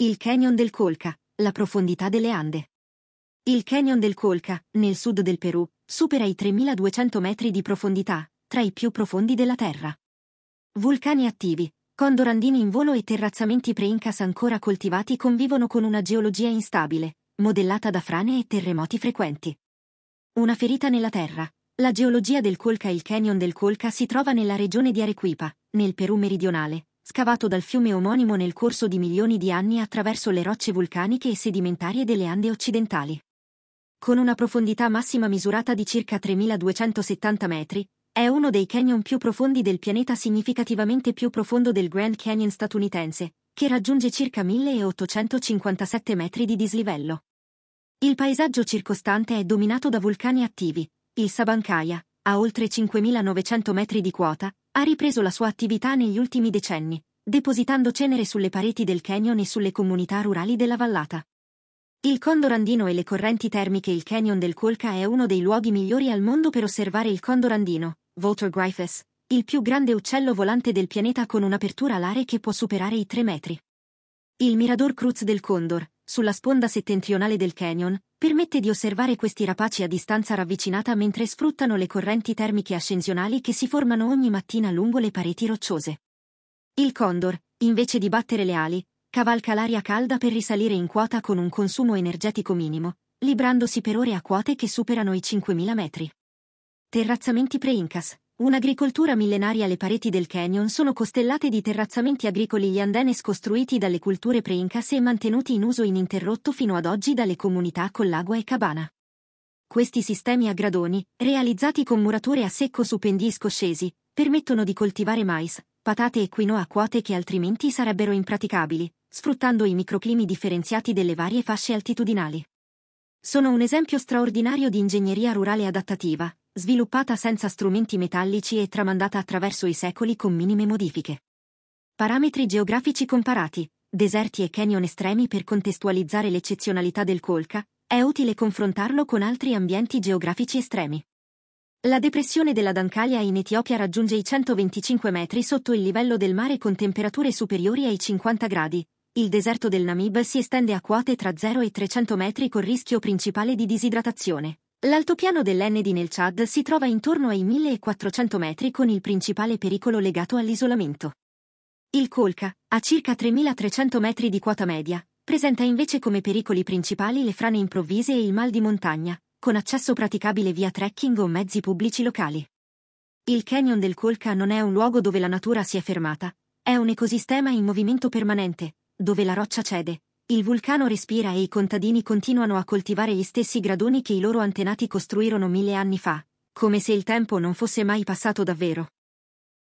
Il Canyon del Colca, la profondità delle Ande. Il Canyon del Colca, nel sud del Perù, supera i 3.200 metri di profondità, tra i più profondi della Terra. Vulcani attivi, condor andini in volo e terrazzamenti pre-Incas ancora coltivati convivono con una geologia instabile, modellata da frane e terremoti frequenti. Una ferita nella Terra. La geologia del Colca. Il Canyon del Colca si trova nella regione di Arequipa, nel Perù meridionale, scavato dal fiume omonimo nel corso di milioni di anni attraverso le rocce vulcaniche e sedimentarie delle Ande occidentali. Con una profondità massima misurata di circa 3.270 metri, è uno dei canyon più profondi del pianeta, significativamente più profondo del Grand Canyon statunitense, che raggiunge circa 1.857 metri di dislivello. Il paesaggio circostante è dominato da vulcani attivi. Il Sabancaya, a oltre 5.900 metri di quota, ha ripreso la sua attività negli ultimi decenni, depositando cenere sulle pareti del canyon e sulle comunità rurali della vallata. Il condor andino e le correnti termiche. Il Canyon del Colca è uno dei luoghi migliori al mondo per osservare il condor andino, Vultur gryphus, il più grande uccello volante del pianeta con un'apertura alare che può superare i 3 metri. Il Mirador Cruz del Condor, sulla sponda settentrionale del canyon, permette di osservare questi rapaci a distanza ravvicinata mentre sfruttano le correnti termiche ascensionali che si formano ogni mattina lungo le pareti rocciose. Il condor, invece di battere le ali, cavalca l'aria calda per risalire in quota con un consumo energetico minimo, librandosi per ore a quote che superano i 5.000 metri. Terrazzamenti pre-Incas. Un'agricoltura millenaria. Le pareti del canyon sono costellate di terrazzamenti agricoli gli andenes costruiti dalle culture pre-Incas e mantenuti in uso ininterrotto fino ad oggi dalle comunità Colagua e Cabana. Questi sistemi a gradoni, realizzati con murature a secco su pendii scoscesi, permettono di coltivare mais, patate e quinoa a quote che altrimenti sarebbero impraticabili, sfruttando i microclimi differenziati delle varie fasce altitudinali. Sono un esempio straordinario di ingegneria rurale adattativa, sviluppata senza strumenti metallici e tramandata attraverso i secoli con minime modifiche. Parametri geografici comparati, deserti e canyon estremi. Per contestualizzare l'eccezionalità del Colca, è utile confrontarlo con altri ambienti geografici estremi. La depressione della Dancalia in Etiopia raggiunge i 125 metri sotto il livello del mare con temperature superiori ai 50 gradi. Il deserto del Namib si estende a quote tra 0 e 300 metri col rischio principale di disidratazione. L'altopiano dell'Ennedi nel Chad si trova intorno ai 1.400 metri con il principale pericolo legato all'isolamento. Il Colca, a circa 3.300 metri di quota media, presenta invece come pericoli principali le frane improvvise e il mal di montagna, con accesso praticabile via trekking o mezzi pubblici locali. Il Canyon del Colca non è un luogo dove la natura si è fermata, è un ecosistema in movimento permanente, dove la roccia cede, il vulcano respira e i contadini continuano a coltivare gli stessi gradoni che i loro antenati costruirono 1000 anni fa, come se il tempo non fosse mai passato davvero.